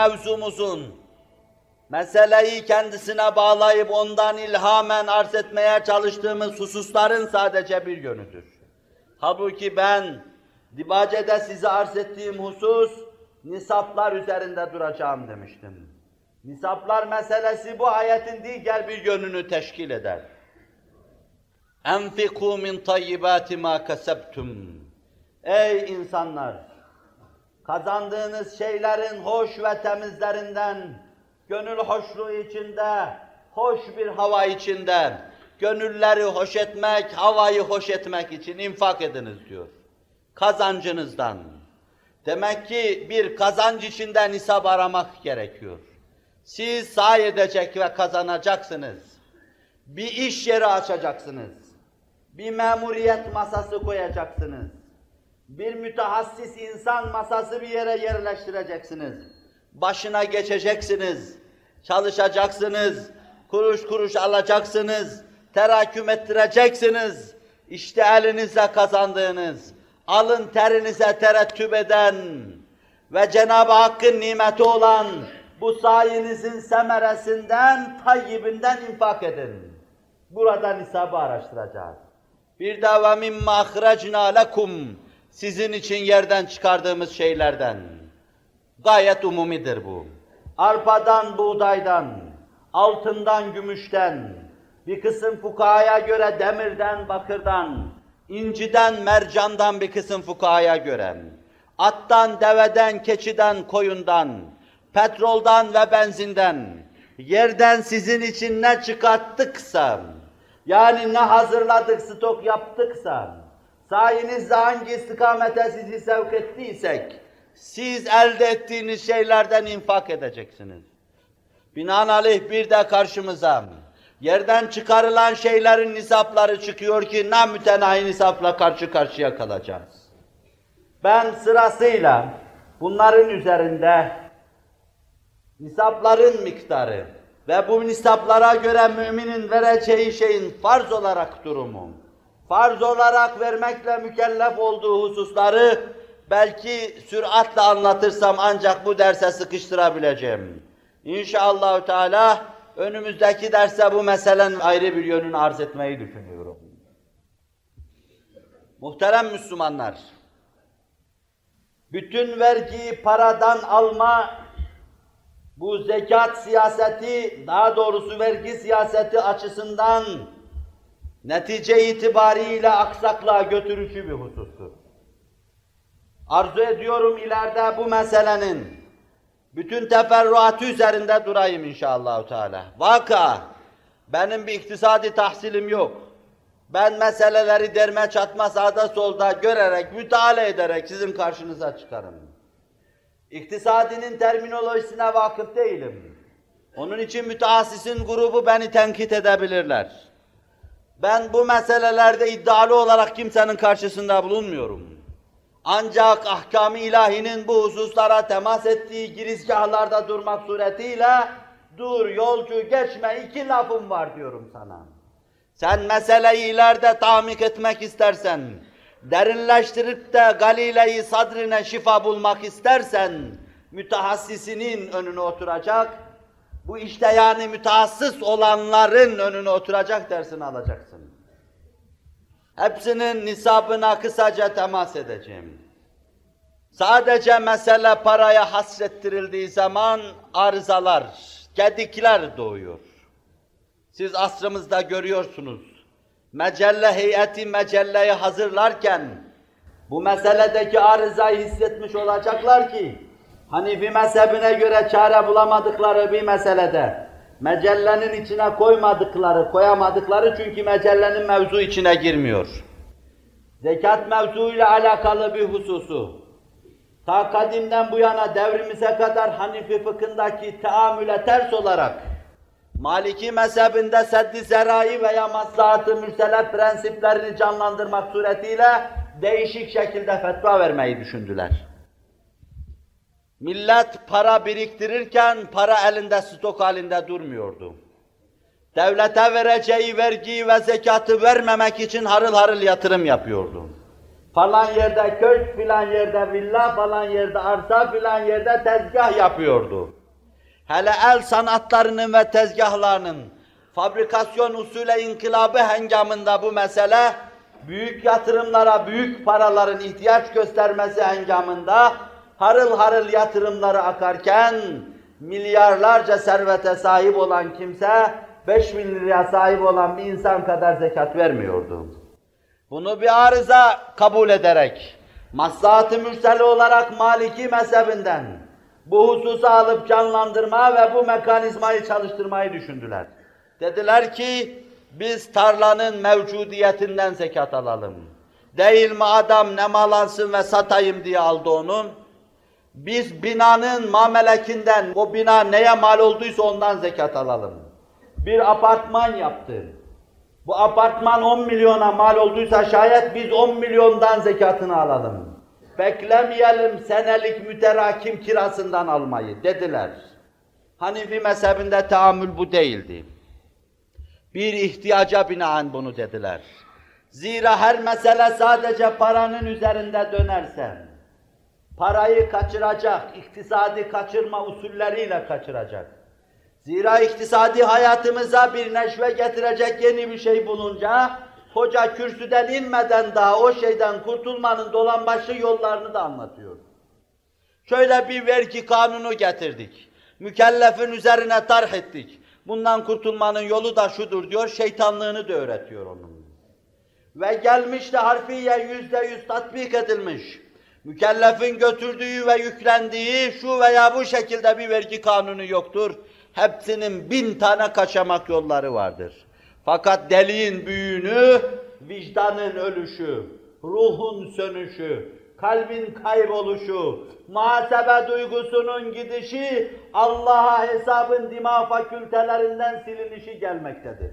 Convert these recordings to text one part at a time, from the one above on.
mevzumuzun meseleyi kendisine bağlayıp ondan ilhamen arz etmeye çalıştığımız hususların sadece bir yönüdür. Halbuki ben Dibace'de size arz ettiğim husus nisaplar üzerinde duracağım demiştim. Nisaplar meselesi bu ayetin diğer bir yönünü teşkil eder. اَنْفِقُوا مِنْ طَيِّبَاتِ مَا كَسَبْتُمْ. Ey insanlar! Kazandığınız şeylerin hoş ve temizlerinden, gönül hoşluğu içinde, hoş bir hava içinde, gönülleri hoş etmek, havayı hoş etmek için infak ediniz diyor. Kazancınızdan. Demek ki bir kazanç içinde nisap aramak gerekiyor. Siz sahi edecek ve kazanacaksınız. Bir iş yeri açacaksınız. Bir memuriyet masası koyacaksınız. Bir mütehassis insan masası bir yere yerleştireceksiniz. Başına geçeceksiniz. Çalışacaksınız. Kuruş kuruş alacaksınız. Teraküm ettireceksiniz. İşte elinizle kazandığınız, alın terinize terettüp eden ve Cenab-ı Hakk'ın nimeti olan bu sayinizin semeresinden, tayyibinden infak edin. Burada nisabı araştıracağız. Bir de ve mimme ahracna lekum, sizin için yerden çıkardığımız şeylerden. Gayet umumidir bu. Arpadan, buğdaydan, altından, gümüşten, bir kısım fukahaya göre demirden, bakırdan, inciden, mercandan bir kısım fukahaya göre, attan, deveden, keçiden, koyundan, petroldan ve benzinden, yerden sizin için ne çıkarttıksa, yani ne hazırladık, stok yaptıksa, sayenizde hangi istikamete sizi sevk ettiysek, siz elde ettiğiniz şeylerden infak edeceksiniz. Binaenaleyh bir de karşımıza, yerden çıkarılan şeylerin nisapları çıkıyor ki namütenahi nisapla karşı karşıya kalacağız. Ben sırasıyla bunların üzerinde nisapların miktarı ve bu nisaplara göre müminin vereceği şeyin farz olarak durumu, farz olarak vermekle mükellef olduğu hususları belki süratle anlatırsam ancak bu derse sıkıştırabileceğim. İnşallahü Teala önümüzdeki derste bu meselenin ayrı bir yönünü arz etmeyi düşünüyorum. Muhterem Müslümanlar, bütün vergiyi paradan alma, bu zekat siyaseti, daha doğrusu vergi siyaseti açısından netice itibariyle aksaklığa götürücü bir husustur. Arzu ediyorum ileride bu meselenin bütün teferruatı üzerinde durayım inşallah Teala. Vaka, benim bir iktisadi tahsilim yok. Ben meseleleri derme çatma sağda solda görerek, müteala ederek sizin karşınıza çıkarım. İktisadinin terminolojisine vakıf değilim. Onun için mütehassisin grubu beni tenkit edebilirler. Ben bu meselelerde iddialı olarak kimsenin karşısında bulunmuyorum. Ancak ahkam-ı ilahinin bu hususlara temas ettiği girizgahlarda durmak suretiyle dur yolcu geçme, iki lafım var diyorum sana. Sen meseleyi ileride tahmik etmek istersen, derinleştirip de galile-i sadrine şifa bulmak istersen, mütehassisinin önüne oturacak, bu işte yani mütehassıs olanların önüne oturacak dersini alacaksın. Hepsinin nisabına kısaca temas edeceğim. Sadece mesele paraya hasrettirildiği zaman arızalar, gedikler doğuyor. Siz asrımızda görüyorsunuz, mecelle heyeti mecelleyi hazırlarken bu meseledeki arızayı hissetmiş olacaklar ki Hanefi mezhebine göre çare bulamadıkları bir meselede mecellenin içine koyamadıkları çünkü mecellenin mevzu içine girmiyor. Zekat mevzuyla alakalı bir hususu ta kadimden bu yana devrimize kadar Hanefi fıkhındaki teamüle ters olarak Maliki mezhebinde seddi zerai veya maslahat-ı mürselef prensiplerini canlandırmak suretiyle değişik şekilde fetva vermeyi düşündüler. Millet para biriktirirken para elinde stok halinde durmuyordu. Devlete vereceği vergiyi ve zekatı vermemek için harıl harıl yatırım yapıyordu. Falan yerde köşk, filan yerde villa, falan yerde arsa, filan yerde tezgah yapıyordu. hele el sanatlarının ve tezgahlarının fabrikasyon usulü inkılabı hengamında bu mesele, büyük yatırımlara, büyük paraların ihtiyaç göstermesi hengamında harıl harıl yatırımları akarken, milyarlarca servete sahip olan kimse, 5.000 liraya sahip olan bir insan kadar zekat vermiyordu. Bunu bir arıza kabul ederek, maslahat-ı mürsele olarak Maliki mezhebinden bu hususu alıp canlandırma ve bu mekanizmayı çalıştırmayı düşündüler. Dediler ki, biz tarlanın mevcudiyetinden zekat alalım. Değil mi adam ne mal alsın ve satayım diye aldı onu. Biz binanın mamelekinden, o bina neye mal olduysa ondan zekat alalım. Bir apartman yaptı. Bu apartman 10 milyona mal olduysa şayet biz 10 milyondan zekatını alalım. Beklemeyelim senelik müterakim kirasından almayı dediler. Hanefi mezhebinde teamül bu değildi. Bir ihtiyaca binaen bunu dediler. Zira her mesele sadece paranın üzerinde dönerse, parayı kaçıracak, iktisadi kaçırma usulleriyle kaçıracak. Zira iktisadi hayatımıza bir neşve getirecek yeni bir şey bulunca, hoca kürsüden inmeden daha o şeyden kurtulmanın dolambaçlı yollarını da anlatıyor. Şöyle bir vergi kanunu getirdik. Mükellefin üzerine tarh ettik. Bundan kurtulmanın yolu da şudur diyor, şeytanlığını da öğretiyor onun. Ve gelmiş de harfiye %100 tatbik edilmiş. Mükellefin götürdüğü ve yüklendiği şu veya bu şekilde bir vergi kanunu yoktur. Hepsinin 1000 tane kaçamak yolları vardır. Fakat deliğin büyüğünü, vicdanın ölüşü, ruhun sönüşü, kalbin kayboluşu, muhasebe duygusunun gidişi, Allah'a hesabın dima fakültelerinden silinişi gelmektedir.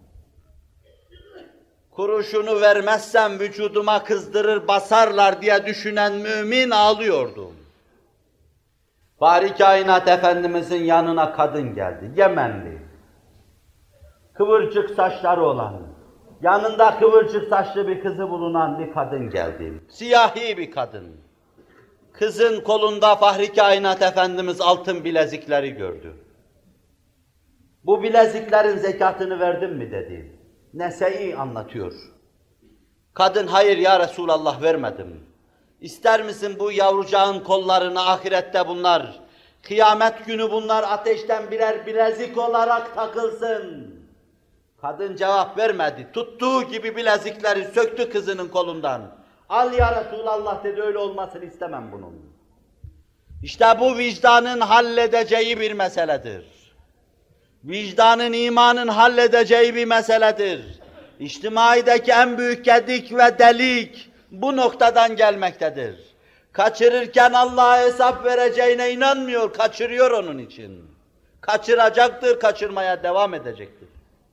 Kuruşunu vermezsem vücuduma kızdırır basarlar diye düşünen mümin ağlıyordu. Bari Kainat Efendimizin yanına kadın geldi, Yemenli. Kıvırcık saçları olan, yanında kıvırcık saçlı bir kızı bulunan bir kadın geldi. Siyahi bir kadın. Kızın kolunda Fahri Kainat Efendimiz altın bilezikleri gördü. Bu bileziklerin zekatını verdin mi dedi. Nese'i anlatıyor. Kadın hayır ya Resulallah vermedim. İster misin bu yavrucağın kollarına ahirette bunlar, kıyamet günü bunlar ateşten birer bilezik olarak takılsın. Kadın cevap vermedi. Tuttuğu gibi bilezikleri söktü kızının kolundan. Al ya Resulallah dedi, öyle olmasını istemem bunun. İşte bu vicdanın halledeceği bir meseledir. Vicdanın, imanın halledeceği bir meseledir. İçtimaideki en büyük gedik ve delik bu noktadan gelmektedir. Kaçırırken Allah'a hesap vereceğine inanmıyor, kaçırıyor onun için. Kaçıracaktır, kaçırmaya devam edecektir.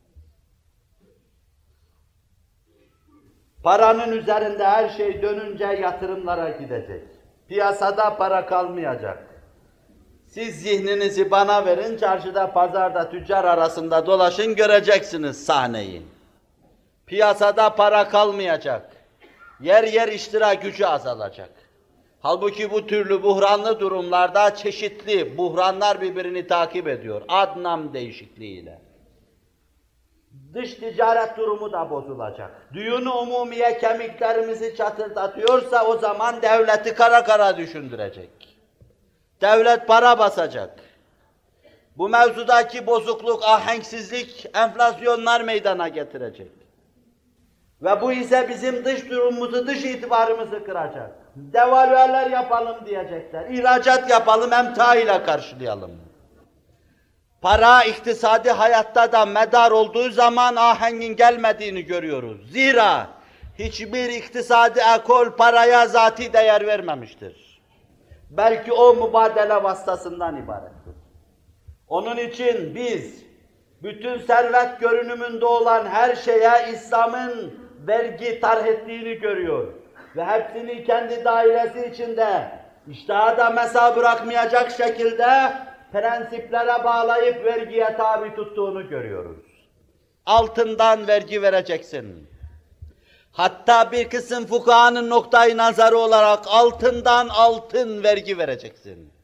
Paranın üzerinde her şey dönünce yatırımlara gidecek. Piyasada para kalmayacak. Siz zihninizi bana verin, çarşıda, pazarda, tüccar arasında dolaşın, göreceksiniz sahneyi. Piyasada para kalmayacak. Yer yer iştira gücü azalacak. Halbuki bu türlü buhranlı durumlarda çeşitli buhranlar birbirini takip ediyor. Ad-nam değişikliğiyle. Dış ticaret durumu da bozulacak. Düğün-ü umumiye kemiklerimizi çatırdatıyorsa o zaman devleti kara kara düşündürecek. Devlet para basacak. Bu mevzudaki bozukluk, ahenksizlik, enflasyonlar meydana getirecek. Ve bu ise bizim dış durumumuzu, dış itibarımızı kıracak. Devalüeler yapalım diyecekler. İhracat yapalım, emtia ile karşılayalım. Para iktisadi hayatta da medar olduğu zaman ahengin gelmediğini görüyoruz. Zira hiçbir iktisadi ekol paraya zati değer vermemiştir. Belki o mübadele vasıtasından ibarettir. Onun için biz bütün servet görünümünde olan her şeye İslam'ın vergi tarh ettiğini görüyor. Ve hepsini kendi dairesi içinde iştihada mesa bırakmayacak şekilde prensiplere bağlayıp vergiye tabi tuttuğunu görüyoruz. Altından vergi vereceksin. Hatta bir kısım fukahanın noktayı nazarı olarak altından altın vergi vereceksin.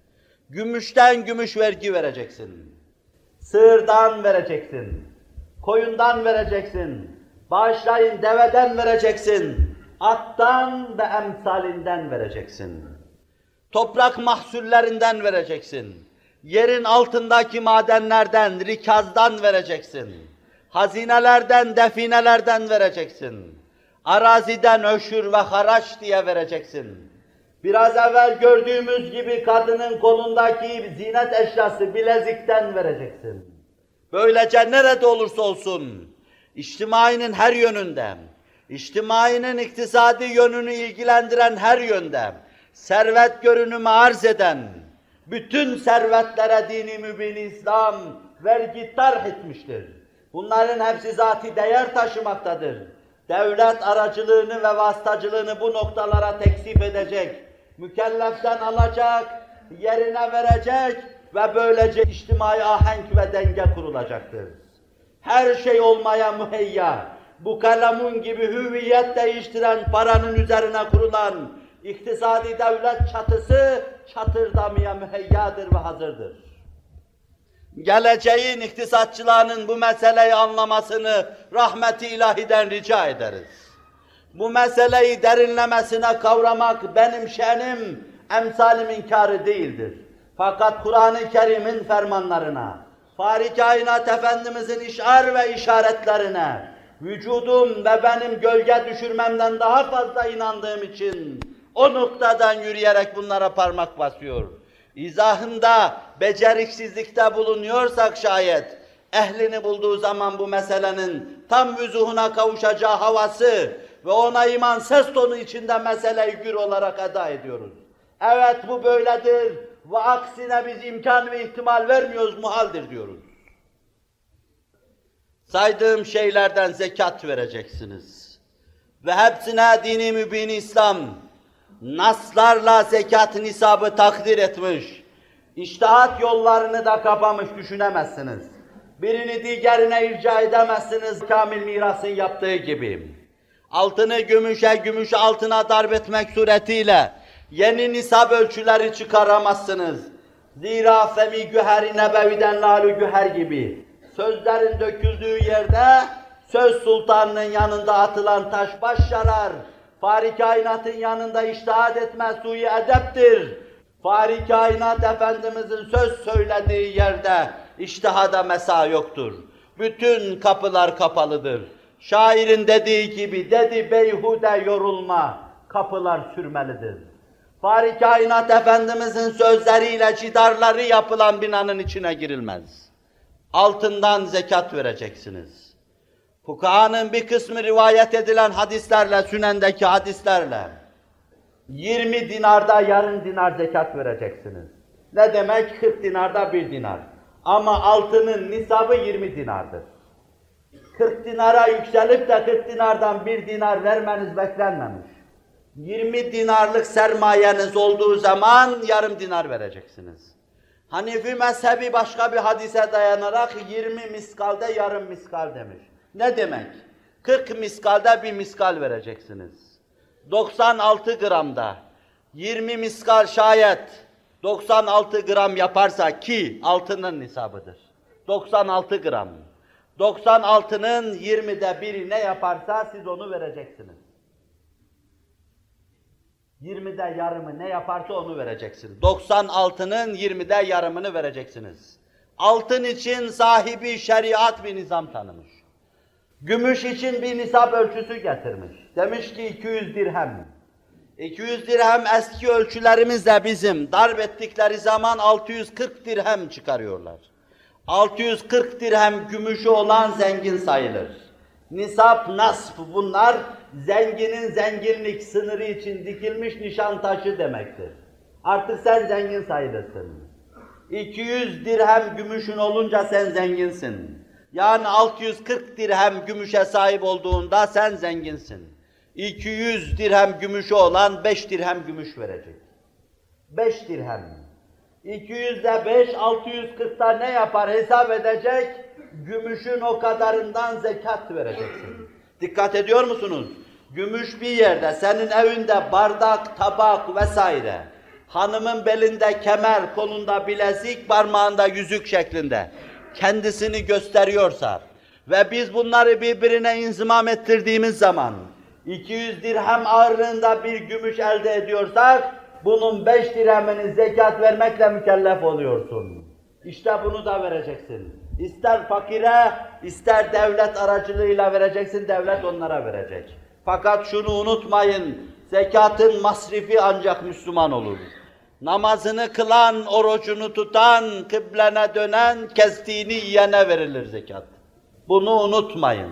Gümüşten gümüş vergi vereceksin. Sığırdan vereceksin. Koyundan vereceksin. Bağışlayın deveden vereceksin. Attan ve emsalinden vereceksin. Toprak mahsullerinden vereceksin. Yerin altındaki madenlerden, rikazdan vereceksin. Hazinelerden, definelerden vereceksin. Araziden öşür ve haraç diye vereceksin. Biraz evvel gördüğümüz gibi kadının kolundaki zinet eşyası bilezikten vereceksin. Böylece nerede olursa olsun, içtimainin her yönünde, içtimainin iktisadi yönünü ilgilendiren her yönde, servet görünümü arz eden, bütün servetlere dini mübin İslam vergi tarh etmiştir. Bunların hepsi zati değer taşımaktadır. Devlet aracılığını ve vasıtacılığını bu noktalara teksif edecek, mükelleften alacak, yerine verecek ve böylece içtimai ahenk ve denge kurulacaktır. Her şey olmaya müheyya, bu kalemun gibi hüviyet değiştiren paranın üzerine kurulan iktisadi devlet çatısı çatırdamaya müheyyadır ve hazırdır. Geleceğin iktisatçılarının bu meseleyi anlamasını rahmet-i ilahiden rica ederiz. Bu meseleyi derinlemesine kavramak benim şenim, emsalimin kârı değildir. Fakat Kur'an-ı Kerim'in fermanlarına, Fâri Kainat Efendimizin işar ve işaretlerine, vücudum ve benim gölge düşürmemden daha fazla inandığım için o noktadan yürüyerek bunlara parmak basıyor. İzahında beceriksizlikte bulunuyorsak şayet, ehlini bulduğu zaman bu meselenin tam vüzuhuna kavuşacağı havası ve ona iman ses tonu içinde meseleyi gür olarak eda ediyoruz. Evet bu böyledir ve aksine biz imkan ve ihtimal vermiyoruz, muhaldir diyoruz. Saydığım şeylerden zekat vereceksiniz. Ve hepsine dini mübin İslam, naslarla zekat nisabı takdir etmiş. İçtihat yollarını da kapamış düşünemezsiniz. Birini diğerine irca edemezsiniz kamil mirasın yaptığı gibi. Altını gümüşe, gümüşü altına darp etmek suretiyle yeni nisab ölçüleri çıkaramazsınız. Zira femi güheri nebeviden lalü güher gibi. Sözlerin döküldüğü yerde söz sultanının yanında atılan taş baş yarar. Fâri kainatın yanında içtihat etme suyu edeptir. Fâri kainat Efendimizin söz söylediği yerde içtihada mesa yoktur. Bütün kapılar kapalıdır. Şairin dediği gibi, dedi beyhude yorulma, kapılar sürmelidir. Fâri kainat Efendimizin sözleriyle cidarları yapılan binanın içine girilmez. Altından zekat vereceksiniz. Fukahanın bir kısmı rivayet edilen hadislerle, Sünen'deki hadislerle 20 dinarda yarım dinar zekat vereceksiniz. Ne demek? 40 dinarda 1 dinar. Ama altının nisabı 20 dinardır. 40 dinara yükselip de 40 dinardan 1 dinar vermeniz beklenmemiş. 20 dinarlık sermayeniz olduğu zaman yarım dinar vereceksiniz. Hanefi mezhebi başka bir hadise dayanarak 20 miskalde yarım miskal demiş. Ne demek? 40 miskalde 1 miskal vereceksiniz. 96 gramda 20 miskal şayet 96 gram yaparsa ki altının nisabıdır. 96 gram. 96'nın 20'de 1'i ne yaparsa siz onu vereceksiniz. 20'de yarımı ne yaparsa onu vereceksiniz. 96'nın 20'de yarımını vereceksiniz. Altın için sahibi şeriat bir nizam tanımış. Gümüş için bir nisap ölçüsü getirmiş. Demiş ki 200 dirhem. 200 dirhem eski ölçülerimizle bizim darp ettikleri zaman 640 dirhem çıkarıyorlar. 640 dirhem gümüşü olan zengin sayılır. Nisap, nasf bunlar zenginin zenginlik sınırı için dikilmiş nişan taşı demektir. Artık sen zengin sayılırsın. 200 dirhem gümüşün olunca sen zenginsin. Yani 640 dirhem gümüşe sahip olduğunda sen zenginsin. 200 dirhem gümüşü olan 5 dirhem gümüş verecek. 5 dirhem. 200'de 5, 640'da ne yapar hesap edecek? Gümüşün o kadarından zekat vereceksin. Dikkat ediyor musunuz? Gümüş bir yerde, senin evinde bardak, tabak vesaire, hanımın belinde kemer, kolunda bilezik, parmağında yüzük şeklinde kendisini gösteriyorsa ve biz bunları birbirine inzimam ettirdiğimiz zaman 200 dirhem ağırlığında bir gümüş elde ediyorsak bunun 5 dirhemini zekat vermekle mükellef oluyorsun. İşte bunu da vereceksin. İster fakire, ister devlet aracılığıyla vereceksin, devlet onlara verecek. Fakat şunu unutmayın, zekatın masrifi ancak Müslüman olur. Namazını kılan, orucunu tutan, kıblene dönen, kestiğini yiyene verilir zekat. Bunu unutmayın.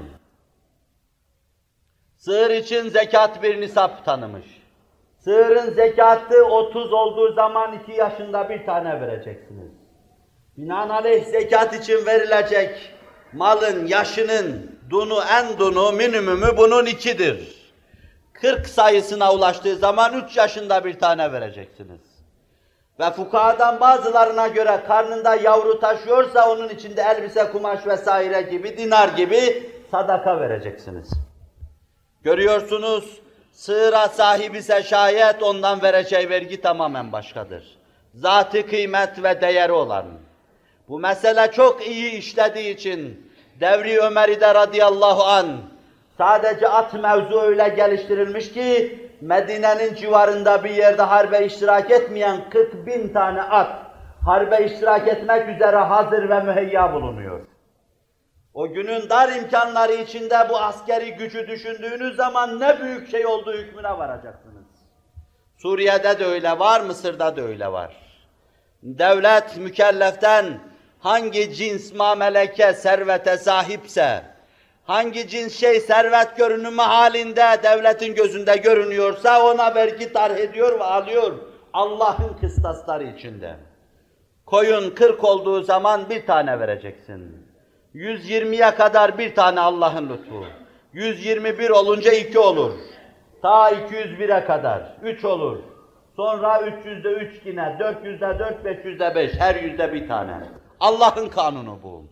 Sığır için zekat bir nisap tanımış. Sığırın zekatı 30 olduğu zaman 2 yaşında bir tane vereceksiniz. Binaenaleyh zekat için verilecek malın yaşının en dunu, minimumu bunun 2'dir. 40 sayısına ulaştığı zaman 3 yaşında bir tane vereceksiniz. Ve fukahadan bazılarına göre karnında yavru taşıyorsa onun içinde elbise, kumaş vesaire gibi, dinar gibi sadaka vereceksiniz. Görüyorsunuz, sığıra sahip ise şayet ondan vereceği vergi tamamen başkadır. Zat-ı kıymet ve değeri olan. Bu mesele çok iyi işlediği için Devri Ömer'de radıyallahu an sadece at mevzu öyle geliştirilmiş ki Medine'nin civarında bir yerde harbe iştirak etmeyen 40.000 tane at harbe iştirak etmek üzere hazır ve müheyya bulunuyor. O günün dar imkanları içinde bu askeri gücü düşündüğünüz zaman ne büyük şey olduğu hükmüne varacaksınız. Suriye'de de öyle var, Mısır'da da öyle var. Devlet mükelleften hangi cins mameleke, servete sahipse, hangi cins şey servet görünümü halinde devletin gözünde görünüyorsa ona vergi tarh ediyor ve alıyor Allah'ın kıstasları içinde. Koyun 40 olduğu zaman bir tane vereceksin. 120'ye kadar bir tane Allah'ın lütfu. 121 olunca 2 olur. Ta 201'e kadar 3 olur. Sonra 300'de 3 yine, 400'de 4, 500'de 5, her yüzde bir tane. Allah'ın kanunu bu.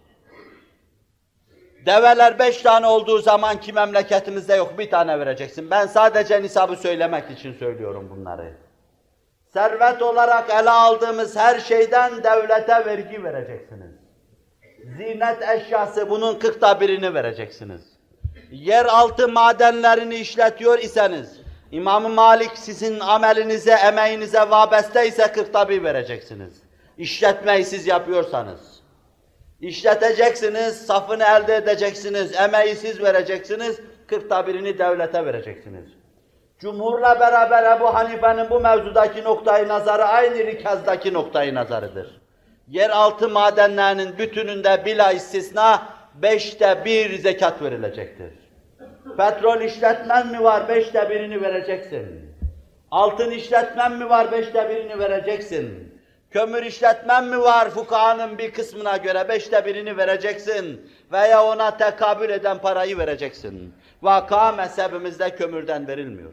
Develer 5 tane olduğu zaman ki memleketimizde yok, bir tane vereceksin. Ben sadece nisabı söylemek için söylüyorum bunları. Servet olarak ele aldığımız her şeyden devlete vergi vereceksiniz. Zinet eşyası bunun 40'ta birini vereceksiniz. Yeraltı madenlerini işletiyor iseniz, İmam-ı Malik sizin amelinize, emeğinize vabeste ise 40'ta bir vereceksiniz. İşletmeyi siz yapıyorsanız. İşleteceksiniz, safını elde edeceksiniz, emeği siz vereceksiniz, 40'ta birini devlete vereceksiniz. Cumhurla beraber Ebu Hanife'nin bu mevzudaki noktayı nazarı aynı rikazdaki noktayı nazarıdır. Yeraltı madenlerinin bütününde bila istisna 5'te 1 zekat verilecektir. Petrol işletmen mi var? 5'te 1'ini vereceksin. Altın işletmen mi var? 5'te 1'ini vereceksin. Kömür işletmen mi var? Fukahanın bir kısmına göre 5'te 1'ini vereceksin. Veya ona tekabül eden parayı vereceksin. Vaka mezhebimizde kömürden verilmiyor.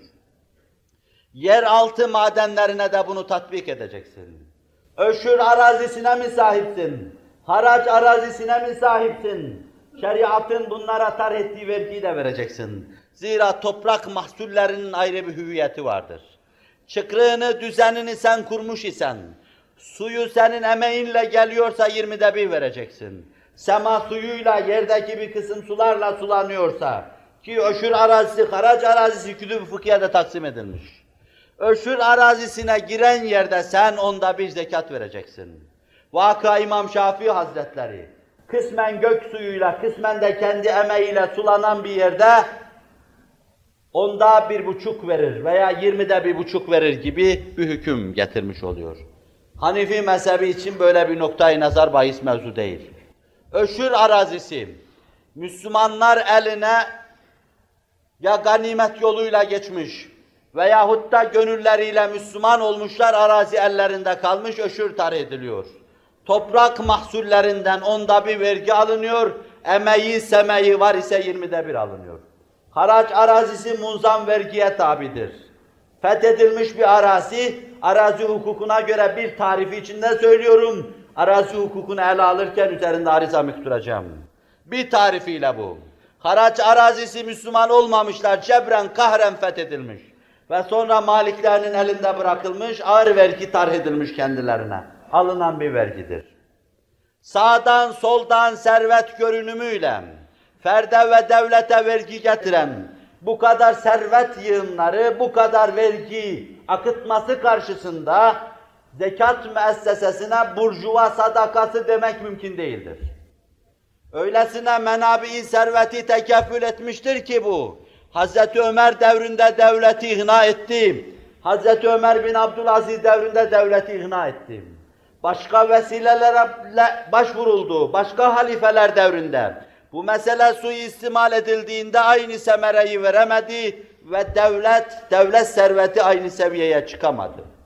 Yeraltı madenlerine de bunu tatbik edeceksin. Öşür arazisine mi sahipsin? Haraç arazisine mi sahipsin? Şeriatın bunlara tarh ettiği vergiyi de vereceksin. Zira toprak mahsullerinin ayrı bir hüviyeti vardır. Çıkrığını, düzenini sen kurmuş isen, suyu senin emeğinle geliyorsa 20'de 1 vereceksin. Sema suyuyla, yerdeki bir kısım sularla sulanıyorsa, ki öşür arazisi, haraç arazisi Kütüb-i Fıkhiye'de taksim edilmiş. Öşür arazisine giren yerde sen onda 1 zekat vereceksin. Vaka İmam Şafii Hazretleri, kısmen gök suyuyla, kısmen de kendi emeğiyle sulanan bir yerde onda 1,5 verir veya 20'de 1,5 verir gibi bir hüküm getirmiş oluyor. Hanifi mezhebi için böyle bir noktayı nazar bahis mevzu değil. Öşür arazisi, Müslümanlar eline ya ganimet yoluyla geçmiş veyahut da gönülleriyle Müslüman olmuşlar, arazi ellerinde kalmış, öşür tarih ediliyor. Toprak mahsullerinden onda 1 vergi alınıyor, emeği, semeği var ise 20'de 1 alınıyor. Haraç arazisi munzam vergiye tabidir. Fethedilmiş bir arazi hukukuna göre bir tarifi içinde söylüyorum, arazi hukukunu ele alırken üzerinde arizamı duracağım. Bir tarifiyle bu. Haraç arazisi Müslüman olmamışlar, cebren, kahren fethedilmiş. ve sonra maliklerinin elinde bırakılmış, ağır vergi tarh edilmiş kendilerine. Alınan bir vergidir. Sağdan soldan servet görünümüyle ferde ve devlete vergi getiren bu kadar servet yığınları, bu kadar vergi akıtması karşısında zekat müessesesine burjuva sadakası demek mümkün değildir. Öylesine menabi serveti tekeffül etmiştir ki bu, Hazreti Ömer devrinde devleti ihna etti, Hazreti Ömer bin Abdülaziz devrinde devleti ihna etti. Başka vesilelere başvuruldu, başka halifeler devrinde. Bu mesele suistimal edildiğinde aynı semereyi veremedi ve devlet serveti aynı seviyeye çıkamadı.